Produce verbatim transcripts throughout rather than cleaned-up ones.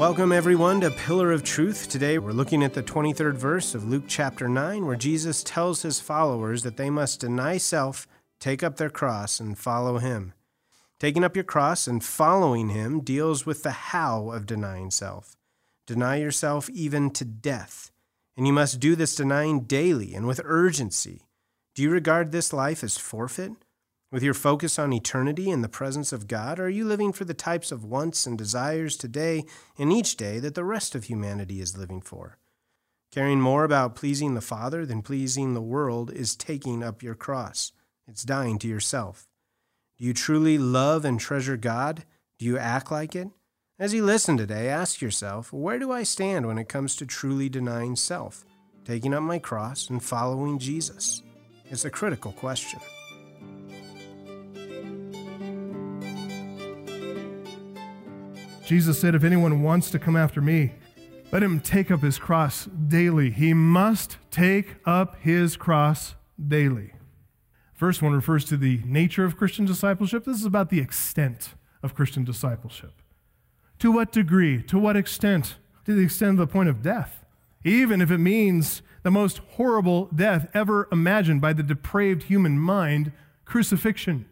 Welcome everyone to Pillar of Truth. Today we're looking at the twenty-third verse of Luke chapter nine, where Jesus tells his followers that they must deny self, take up their cross, and follow him. Taking up your cross and following him deals with the how of denying self. Deny yourself even to death. And you must do this denying daily and with urgency. Do you regard this life as forfeit? With your focus on eternity in the presence of God, or are you living for the types of wants and desires today and each day that the rest of humanity is living for? Caring more about pleasing the Father than pleasing the world is taking up your cross. It's dying to yourself. Do you truly love and treasure God? Do you act like it? As you listen today, ask yourself, where do I stand when it comes to truly denying self, taking up my cross, and following Jesus? It's a critical question. Jesus said, if anyone wants to come after me, let him take up his cross daily. He must take up his cross daily. First one refers to the nature of Christian discipleship. This is about the extent of Christian discipleship. To what degree? To what extent? To the extent of the point of death. Even if it means the most horrible death ever imagined by the depraved human mind, crucifixion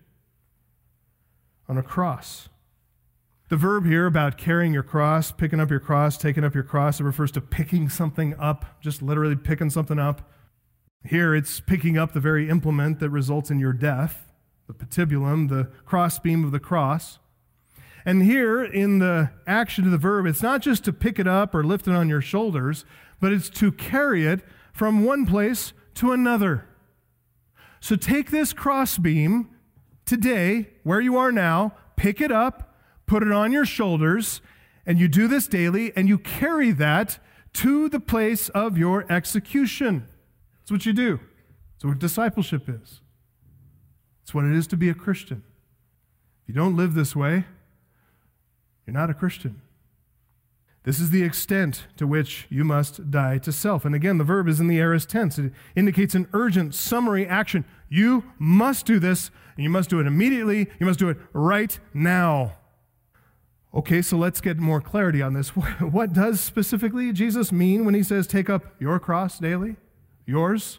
on a cross. The verb here about carrying your cross, picking up your cross, taking up your cross, it refers to picking something up, just literally picking something up. Here it's picking up the very implement that results in your death, the patibulum, the crossbeam of the cross. And here in the action of the verb, it's not just to pick it up or lift it on your shoulders, but it's to carry it from one place to another. So take this crossbeam today, where you are now, pick it up, put it on your shoulders, and you do this daily, and you carry that to the place of your execution. That's what you do. That's what discipleship is. It's what it is to be a Christian. If you don't live this way, you're not a Christian. This is the extent to which you must die to self. And again, the verb is in the aorist tense. It indicates an urgent summary action. You must do this, and you must do it immediately. You must do it right now. Okay, so let's get more clarity on this. What does specifically Jesus mean when he says, take up your cross daily? Yours?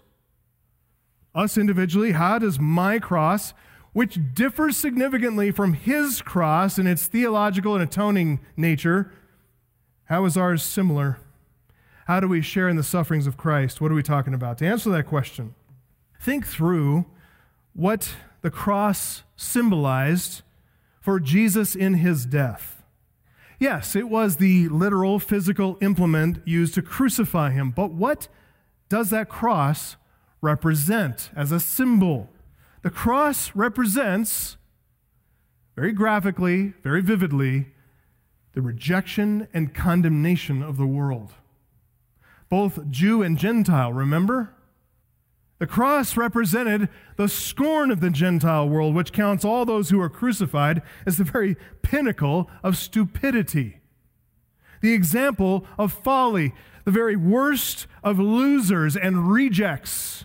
Us individually? How does my cross, which differs significantly from his cross in its theological and atoning nature, how is ours similar? How do we share in the sufferings of Christ? What are we talking about? To answer that question, think through what the cross symbolized for Jesus in his death. Yes, it was the literal physical implement used to crucify him, but what does that cross represent as a symbol? The cross represents, very graphically, very vividly, the rejection and condemnation of the world. Both Jew and Gentile, remember? The cross represented the scorn of the Gentile world, which counts all those who are crucified as the very pinnacle of stupidity. The example of folly, the very worst of losers and rejects.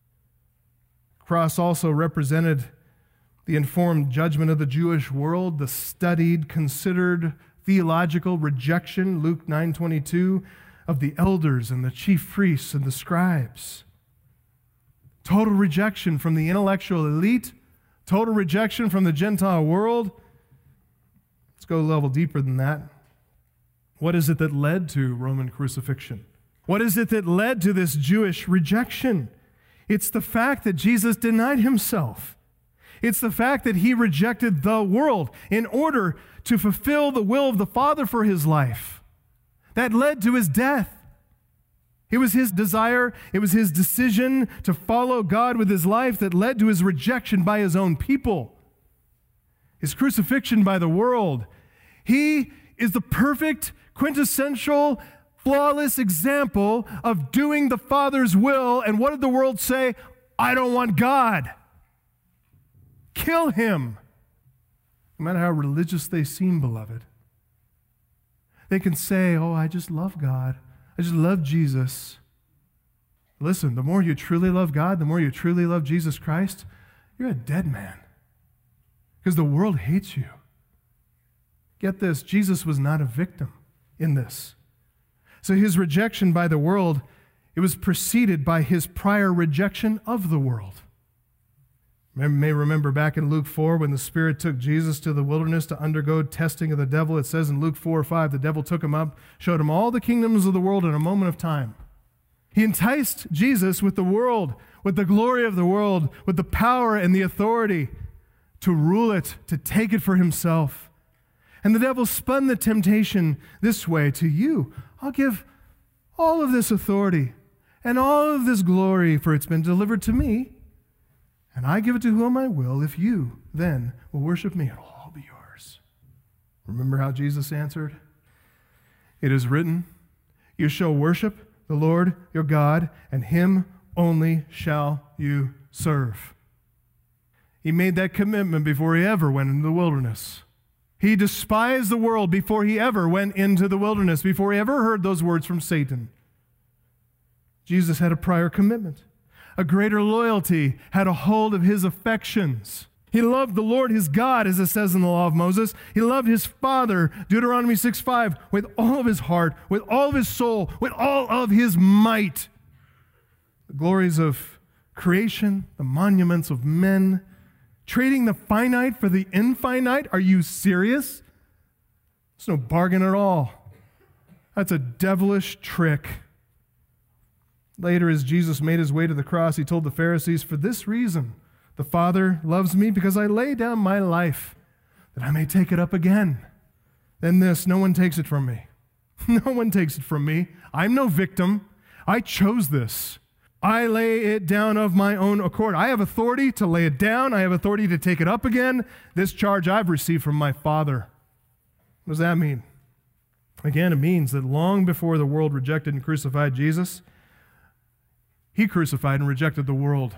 The cross also represented the informed judgment of the Jewish world, the studied, considered theological rejection, Luke nine twenty-two, of the elders and the chief priests and the scribes. Total rejection from the intellectual elite, total rejection from the Gentile world. Let's go a level deeper than that. What is it that led to Roman crucifixion? What is it that led to this Jewish rejection? It's the fact that Jesus denied himself. It's the fact that he rejected the world in order to fulfill the will of the Father for his life. That led to his death. It was his desire, it was his decision to follow God with his life that led to his rejection by his own people, his crucifixion by the world. He is the perfect, quintessential, flawless example of doing the Father's will. And what did the world say? I don't want God. Kill him. No matter how religious they seem, beloved. They can say, oh, I just love God. I just love Jesus. Listen, the more you truly love God, the more you truly love Jesus Christ, you're a dead man. Because the world hates you. Get this, Jesus was not a victim. in this. So his rejection by the world, it was preceded by his prior rejection of the world. You may remember back in Luke four when the Spirit took Jesus to the wilderness to undergo testing of the devil. It says in Luke four or five, the devil took him up, showed him all the kingdoms of the world in a moment of time. He enticed Jesus with the world, with the glory of the world, with the power and the authority to rule it, to take it for himself. And the devil spun the temptation this way: to you, I'll give all of this authority and all of this glory, for it's been delivered to me, and I give it to whom I will. If you then will worship me, it'll all be yours. Remember how Jesus answered? It is written, you shall worship the Lord your God, and him only shall you serve. He made that commitment before he ever went into the wilderness. He despised the world before he ever went into the wilderness, before he ever heard those words from Satan. Jesus had a prior commitment. A greater loyalty had a hold of his affections. He loved the Lord his God, as it says in the law of Moses. He loved his Father, Deuteronomy six five, with all of his heart, with all of his soul, with all of his might. The glories of creation, the monuments of men, trading the finite for the infinite. Are you serious? It's no bargain at all. That's a devilish trick. Later, as Jesus made his way to the cross, he told the Pharisees, for this reason, the Father loves me, because I lay down my life that I may take it up again. Then this, no one takes it from me. No one takes it from me. I'm no victim. I chose this. I lay it down of my own accord. I have authority to lay it down. I have authority to take it up again. This charge I've received from my Father. What does that mean? Again, it means that long before the world rejected and crucified Jesus, he crucified and rejected the world.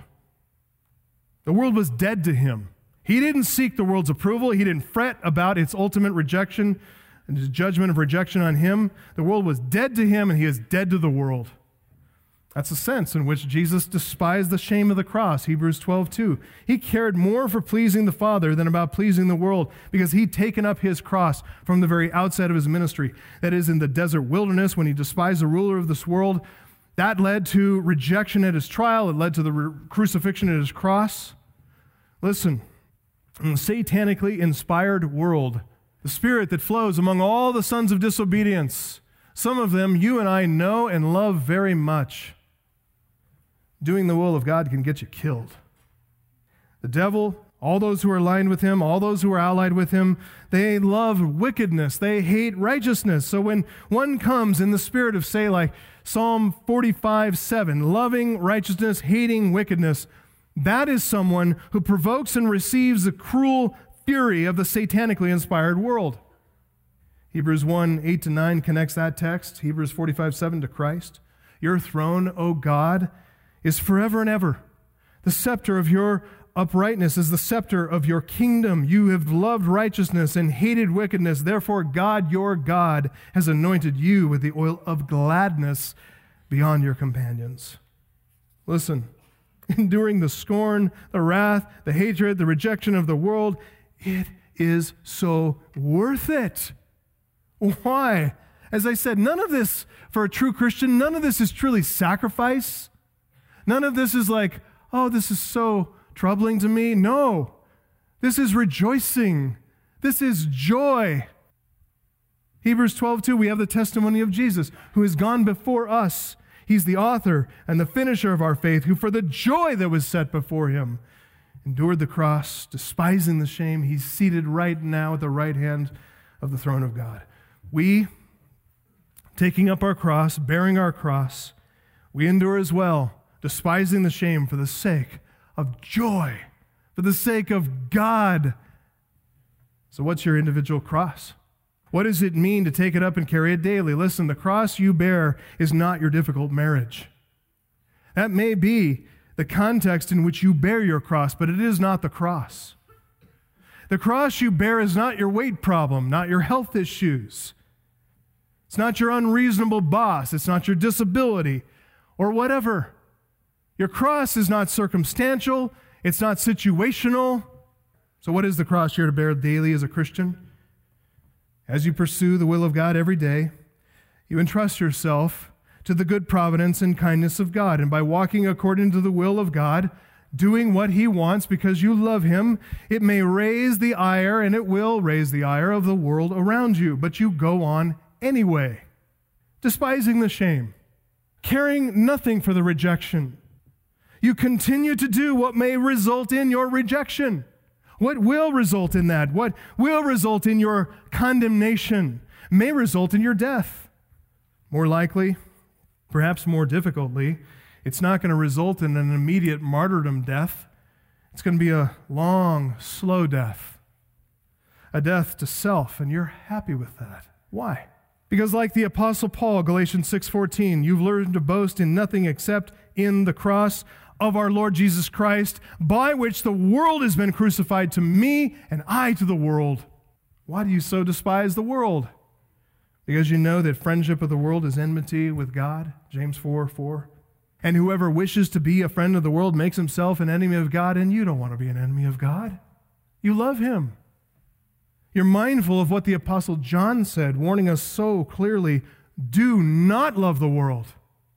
The world was dead to him. He didn't seek the world's approval. He didn't fret about its ultimate rejection and his judgment of rejection on him. The world was dead to him, and he is dead to the world. That's the sense in which Jesus despised the shame of the cross, Hebrews twelve two. He cared more for pleasing the Father than about pleasing the world, because he'd taken up his cross from the very outset of his ministry. That is, in the desert wilderness, when he despised the ruler of this world. That led to rejection at his trial. It led to the re- crucifixion at his cross. Listen, in the satanically inspired world, the spirit that flows among all the sons of disobedience, some of them you and I know and love very much. Doing the will of God can get you killed. The devil, all those who are aligned with him, all those who are allied with him, they love wickedness. They hate righteousness. So when one comes in the spirit of, say, like Psalm forty-five seven, loving righteousness, hating wickedness, that is someone who provokes and receives the cruel fury of the satanically inspired world. Hebrews one eight to nine connects that text, Hebrews forty-five seven, to Christ. Your throne, O God, is forever and ever. The scepter of your uprightness is the scepter of your kingdom. You have loved righteousness and hated wickedness. Therefore, God, your God, has anointed you with the oil of gladness beyond your companions. Listen, enduring the scorn, the wrath, the hatred, the rejection of the world, it is so worth it. Why? As I said, none of this, for a true Christian, none of this is truly sacrifice. None of this is like, oh, this is so troubling to me. No, this is rejoicing. This is joy. Hebrews twelve two, we have the testimony of Jesus, who has gone before us. He's the author and the finisher of our faith, who for the joy that was set before him endured the cross, despising the shame. He's seated right now at the right hand of the throne of God. We, taking up our cross, bearing our cross, we endure as well, despising the shame for the sake of joy, for the sake of God. So what's your individual cross? What does it mean to take it up and carry it daily? Listen, the cross you bear is not your difficult marriage. That may be the context in which you bear your cross, but it is not the cross. The cross you bear is not your weight problem, not your health issues. It's not your unreasonable boss. It's not your disability or whatever. Your cross is not circumstantial. It's not situational. So what is the cross you're to bear daily as a Christian? As you pursue the will of God every day, You entrust yourself to the good providence and kindness of God, and by walking according to the will of God, doing what he wants because you love him, it may raise the ire, and it will raise the ire of the world around you, but you go on anyway, despising the shame, caring nothing for the rejection. You continue to do what may result in your rejection. What will result in that? What will result in your condemnation? May result in your death. More likely, perhaps more difficultly, it's not going to result in an immediate martyrdom death. It's going to be a long, slow death. A death to self, and you're happy with that. Why? Because like the Apostle Paul, Galatians six fourteen, you've learned to boast in nothing except in the cross of our Lord Jesus Christ, by which the world has been crucified to me and I to the world. Why do you so despise the world? Because you know that friendship with the world is enmity with God, James four four. And whoever wishes to be a friend of the world makes himself an enemy of God, and you don't want to be an enemy of God. You love him. You're mindful of what the Apostle John said, warning us so clearly, do not love the world.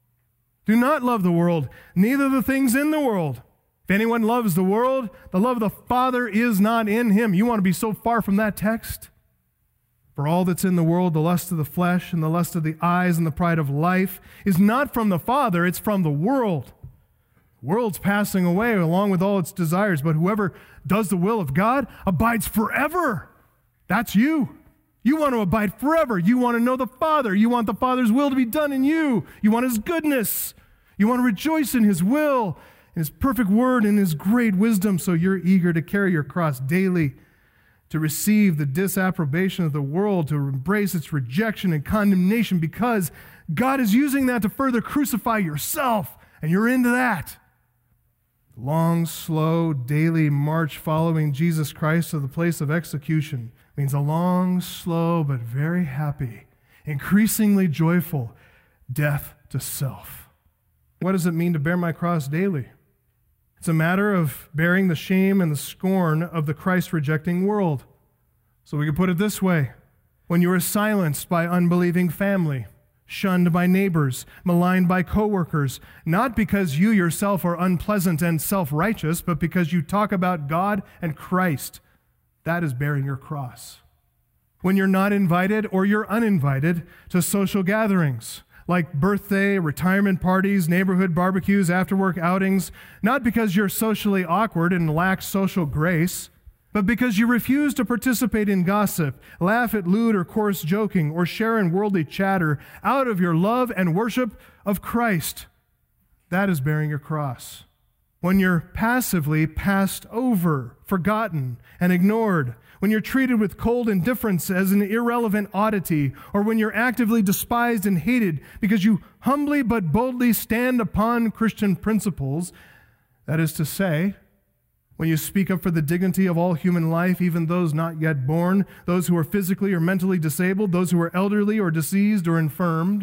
Do not love the world, neither the things in the world. If anyone loves the world, the love of the Father is not in him. You want to be so far from that text? For all that's in the world, the lust of the flesh and the lust of the eyes and the pride of life, is not from the Father, it's from the world. The world's passing away along with all its desires, but whoever does the will of God abides forever. That's you. You want to abide forever. You want to know the Father. You want the Father's will to be done in you. You want his goodness. You want to rejoice in his will, in his perfect word, and his great wisdom, so you're eager to carry your cross daily, to receive the disapprobation of the world, to embrace its rejection and condemnation, because God is using that to further crucify yourself, and you're into that. The long, slow, daily march following Jesus Christ to the place of execution means a long, slow, but very happy, increasingly joyful death to self. What does it mean to bear my cross daily? It's a matter of bearing the shame and the scorn of the Christ-rejecting world. So we can put it this way. When you are silenced by unbelieving family, shunned by neighbors, maligned by coworkers, not because you yourself are unpleasant and self-righteous, but because you talk about God and Christ, that is bearing your cross. When you're not invited or you're uninvited to social gatherings, like birthday, retirement parties, neighborhood barbecues, after-work outings, not because you're socially awkward and lack social grace, but because you refuse to participate in gossip, laugh at lewd or coarse joking, or share in worldly chatter out of your love and worship of Christ. That is bearing your cross. When you're passively passed over, forgotten, and ignored, when you're treated with cold indifference as an irrelevant oddity, or when you're actively despised and hated because you humbly but boldly stand upon Christian principles, that is to say, when you speak up for the dignity of all human life, even those not yet born, those who are physically or mentally disabled, those who are elderly or diseased or infirmed,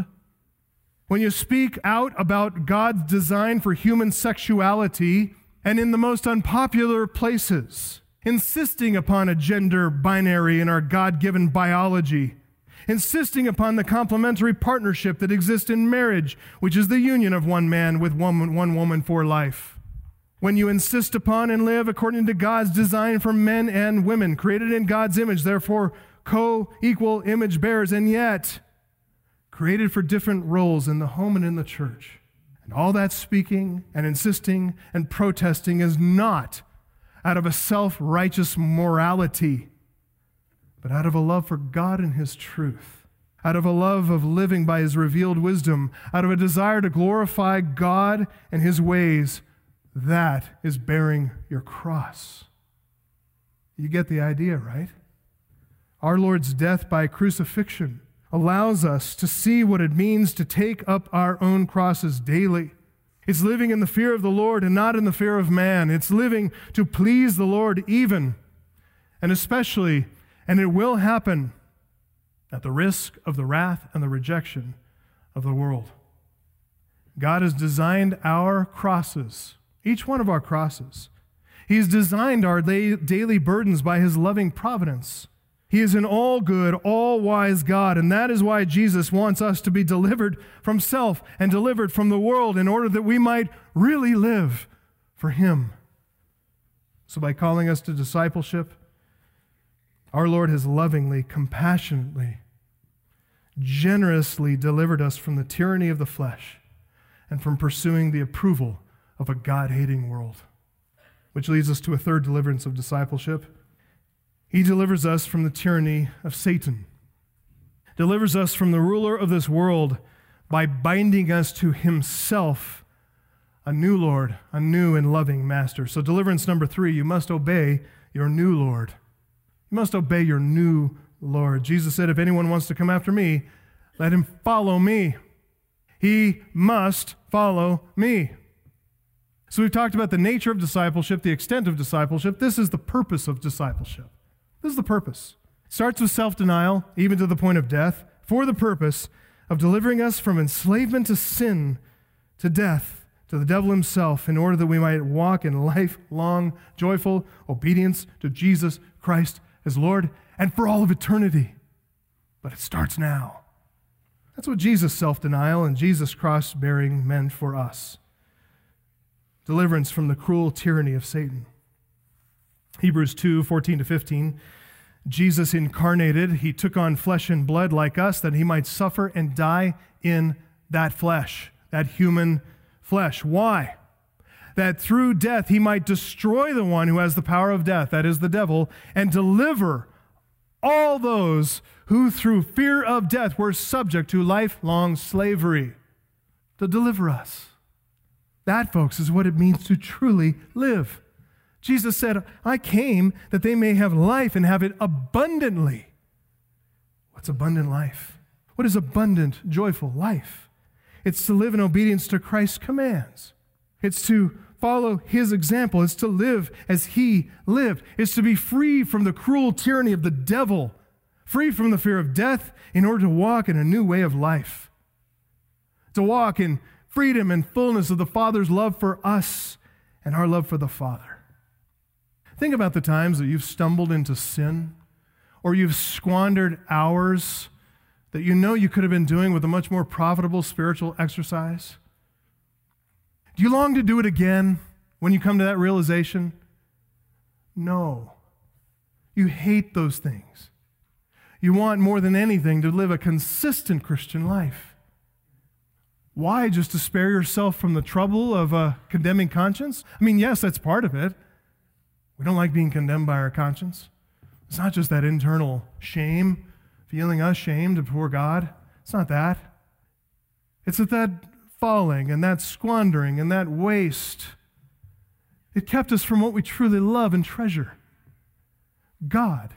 when you speak out about God's design for human sexuality and in the most unpopular places, insisting upon a gender binary in our God-given biology, insisting upon the complementary partnership that exists in marriage, which is the union of one man with one, one woman for life. When you insist upon and live according to God's design for men and women, created in God's image, therefore co-equal image bearers, and yet created for different roles in the home and in the church. And all that speaking and insisting and protesting is not out of a self-righteous morality, but out of a love for God and his truth, out of a love of living by his revealed wisdom, out of a desire to glorify God and his ways. That is bearing your cross. You get the idea, right? Our Lord's death by crucifixion allows us to see what it means to take up our own crosses daily. It's living in the fear of the Lord and not in the fear of man. It's living to please the Lord even, and especially, and it will happen, at the risk of the wrath and the rejection of the world. God has designed our crosses, each one of our crosses. He's designed our daily burdens by his loving providence. He is an all-good, all-wise God, and that is why Jesus wants us to be delivered from self and delivered from the world in order that we might really live for Him. So by calling us to discipleship, our Lord has lovingly, compassionately, generously delivered us from the tyranny of the flesh and from pursuing the approval of a God-hating world. Which leads us to a third deliverance of discipleship. He delivers us from the tyranny of Satan, delivers us from the ruler of this world by binding us to Himself, a new Lord, a new and loving Master. So deliverance number three, you must obey your new Lord. You must obey your new Lord. Jesus said, if anyone wants to come after me, let him follow me. He must follow me. So we've talked about the nature of discipleship, the extent of discipleship. This is the purpose of discipleship. This is the purpose. It starts with self-denial, even to the point of death, for the purpose of delivering us from enslavement to sin, to death, to the devil himself, in order that we might walk in lifelong, joyful obedience to Jesus Christ as Lord, and for all of eternity. But it starts now. That's what Jesus' self-denial and Jesus' cross-bearing meant for us. Deliverance from the cruel tyranny of Satan. Hebrews two, fourteen to fifteen. Jesus incarnated, He took on flesh and blood like us, that He might suffer and die in that flesh, that human flesh. Why? That through death He might destroy the one who has the power of death, that is the devil, and deliver all those who through fear of death were subject to lifelong slavery. To deliver us. That, folks, is what it means to truly live. Jesus said, I came that they may have life and have it abundantly. What's abundant life? What is abundant, joyful life? It's to live in obedience to Christ's commands. It's to follow His example. It's to live as He lived. It's to be free from the cruel tyranny of the devil, free from the fear of death in order to walk in a new way of life. To walk in freedom and fullness of the Father's love for us and our love for the Father. Think about the times that you've stumbled into sin or you've squandered hours that you know you could have been doing with a much more profitable spiritual exercise. Do you long to do it again when you come to that realization? No. You hate those things. You want more than anything to live a consistent Christian life. Why? Just to spare yourself from the trouble of a condemning conscience? I mean, yes, that's part of it. We don't like being condemned by our conscience. It's not just that internal shame, feeling ashamed before God. It's not that. It's that that falling and that squandering and that waste, it kept us from what we truly love and treasure, God.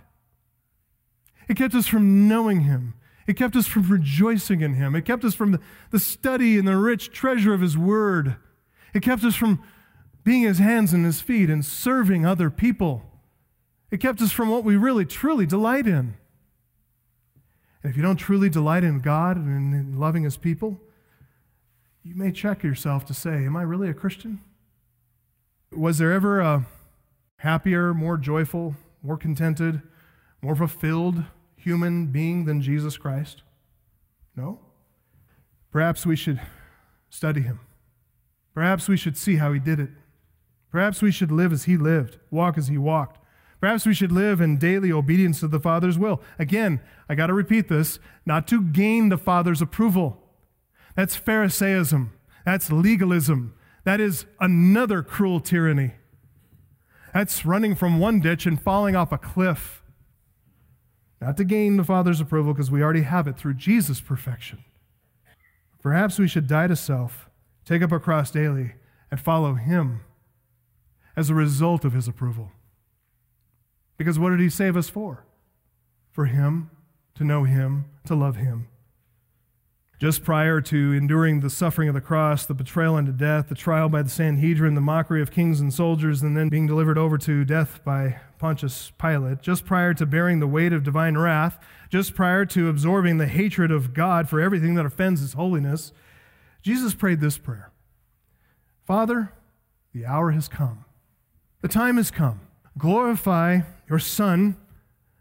It kept us from knowing Him. It kept us from rejoicing in Him. It kept us from the, the study and the rich treasure of His Word. It kept us from being His hands and His feet and serving other people. It kept us from what we really, truly delight in. And if you don't truly delight in God and in loving His people, you may check yourself to say, am I really a Christian? Was there ever a happier, more joyful, more contented, more fulfilled human being than Jesus Christ? No? Perhaps we should study Him. Perhaps we should see how He did it. Perhaps we should live as He lived, walk as He walked. Perhaps we should live in daily obedience to the Father's will. Again, I got to repeat this, not to gain the Father's approval. That's Pharisaism. That's legalism. That is another cruel tyranny. That's running from one ditch and falling off a cliff. Not to gain the Father's approval, because we already have it through Jesus' perfection. Perhaps we should die to self, take up our cross daily, and follow Him as a result of His approval. Because what did He save us for? For Him, to know Him, to love Him. Just prior to enduring the suffering of the cross, the betrayal unto death, the trial by the Sanhedrin, the mockery of kings and soldiers, and then being delivered over to death by Pontius Pilate, just prior to bearing the weight of divine wrath, just prior to absorbing the hatred of God for everything that offends His holiness, Jesus prayed this prayer. Father, the hour has come. The time has come. Glorify your Son,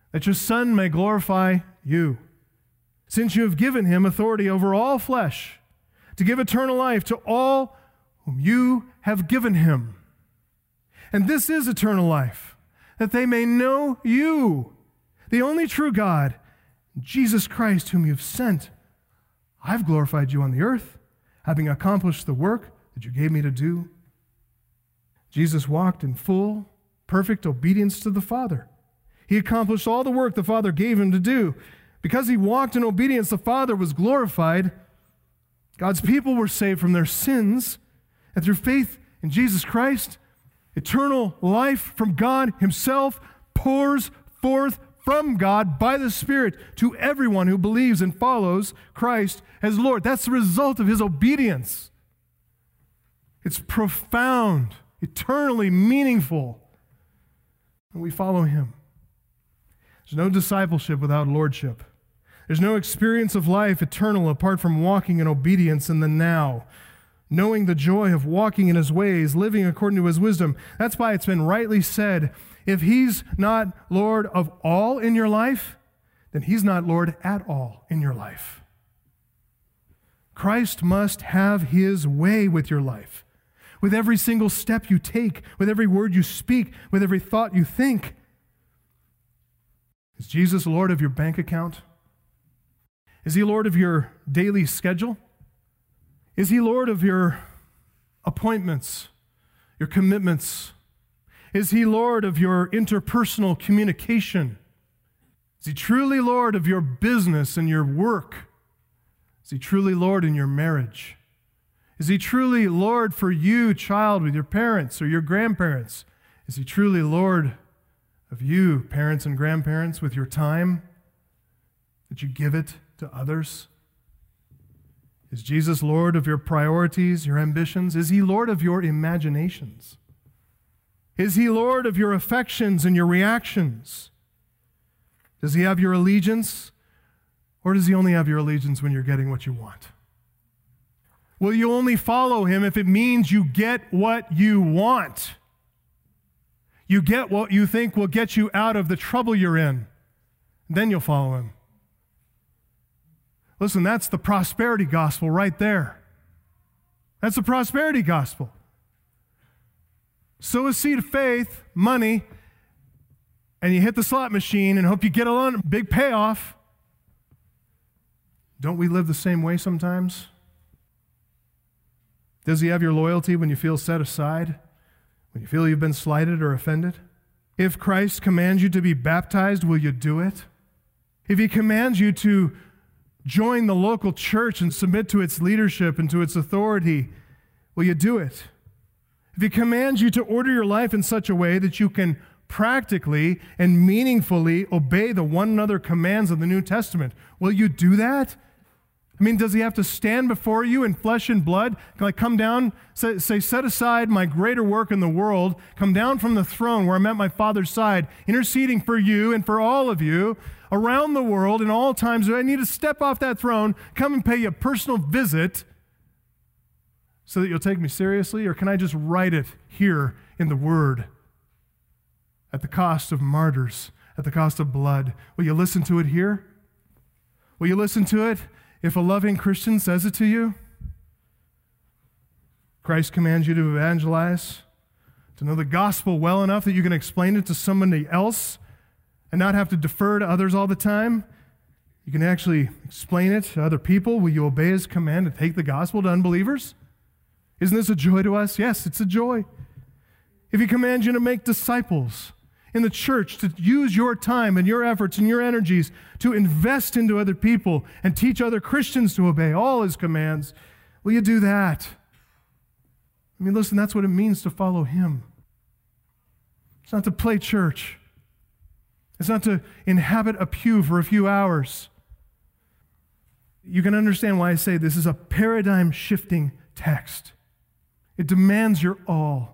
that your Son may glorify you, since you have given him authority over all flesh, to give eternal life to all whom you have given him. And this is eternal life, that they may know you, the only true God, Jesus Christ, whom you have sent. I've glorified you on the earth, having accomplished the work that you gave me to do. Jesus walked in full, perfect obedience to the Father. He accomplished all the work the Father gave him to do. Because he walked in obedience, the Father was glorified. God's people were saved from their sins, and through faith in Jesus Christ, eternal life from God himself pours forth from God by the Spirit to everyone who believes and follows Christ as Lord. That's the result of his obedience. It's profound, eternally meaningful, and we follow him. There's no discipleship without lordship. There's no experience of life eternal apart from walking in obedience in the now, knowing the joy of walking in his ways, living according to his wisdom. That's why it's been rightly said, if he's not Lord of all in your life, then he's not Lord at all in your life. Christ must have his way with your life, with every single step you take, with every word you speak, with every thought you think. Is Jesus Lord of your bank account? Is he Lord of your daily schedule? Is he Lord of your appointments, your commitments? Is he Lord of your interpersonal communication? Is he truly Lord of your business and your work? Is he truly Lord in your marriage? Is he truly Lord for you, child, with your parents or your grandparents? Is he truly Lord of you, parents and grandparents, with your time, that you give it to others? Is Jesus Lord of your priorities, your ambitions? Is he Lord of your imaginations? Is he Lord of your affections and your reactions? Does he have your allegiance, or does he only have your allegiance when you're getting what you want? Will you only follow him if it means you get what you want? You get what you think will get you out of the trouble you're in. Then you'll follow him. Listen, that's the prosperity gospel right there. That's the prosperity gospel. Sow a seed of faith, money, and you hit the slot machine and hope you get a big payoff. Don't we live the same way sometimes? Does he have your loyalty when you feel set aside? When you feel you've been slighted or offended? If Christ commands you to be baptized, will you do it? If he commands you to join the local church and submit to its leadership and to its authority, will you do it? If he commands you to order your life in such a way that you can practically and meaningfully obey the one another commands of the New Testament, will you do that? I mean, does he have to stand before you in flesh and blood? Can I come down, say, say, set aside my greater work in the world, come down from the throne where I'm at my Father's side, interceding for you and for all of you around the world in all times? Do I need to step off that throne, come and pay you a personal visit so that you'll take me seriously? Or can I just write it here in the Word at the cost of martyrs, at the cost of blood? Will you listen to it here? Will you listen to it if a loving Christian says it to you? Christ commands you to evangelize, to know the gospel well enough that you can explain it to somebody else and not have to defer to others all the time. You can actually explain it to other people. Will you obey his command to take the gospel to unbelievers? Isn't this a joy to us? Yes, it's a joy. If he commands you to make disciples in the church, to use your time and your efforts and your energies to invest into other people and teach other Christians to obey all his commands, will you do that? I mean, listen, that's what it means to follow him. It's not to play church. It's not to inhabit a pew for a few hours. You can understand why I say this is a paradigm-shifting text. It demands your all.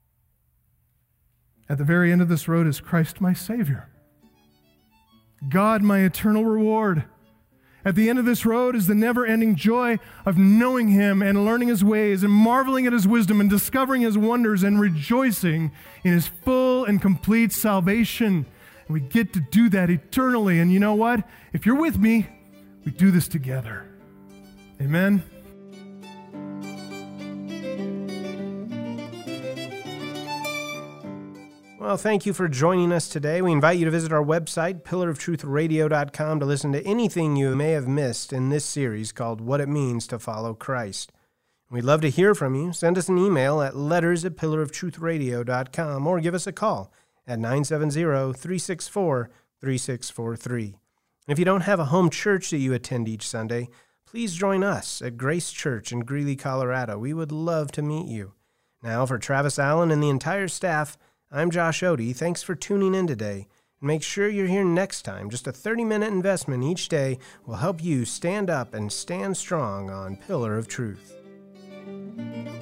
At the very end of this road is Christ my Savior, God my eternal reward. At the end of this road is the never-ending joy of knowing him and learning his ways and marveling at his wisdom and discovering his wonders and rejoicing in his full and complete salvation. And we get to do that eternally. And you know what? If you're with me, we do this together. Amen. Well, thank you for joining us today. We invite you to visit our website, pillar of truth radio dot com, to listen to anything you may have missed in this series called What It Means to Follow Christ. We'd love to hear from you. Send us an email at letters at pillar of truth radio dot com or give us a call at nine seven zero, three six four, three six four three. And if you don't have a home church that you attend each Sunday, please join us at Grace Church in Greeley, Colorado. We would love to meet you. Now, for Travis Allen and the entire staff, I'm Josh Odie. Thanks for tuning in today. And make sure you're here next time. Just a thirty-minute investment each day will help you stand up and stand strong on Pillar of Truth.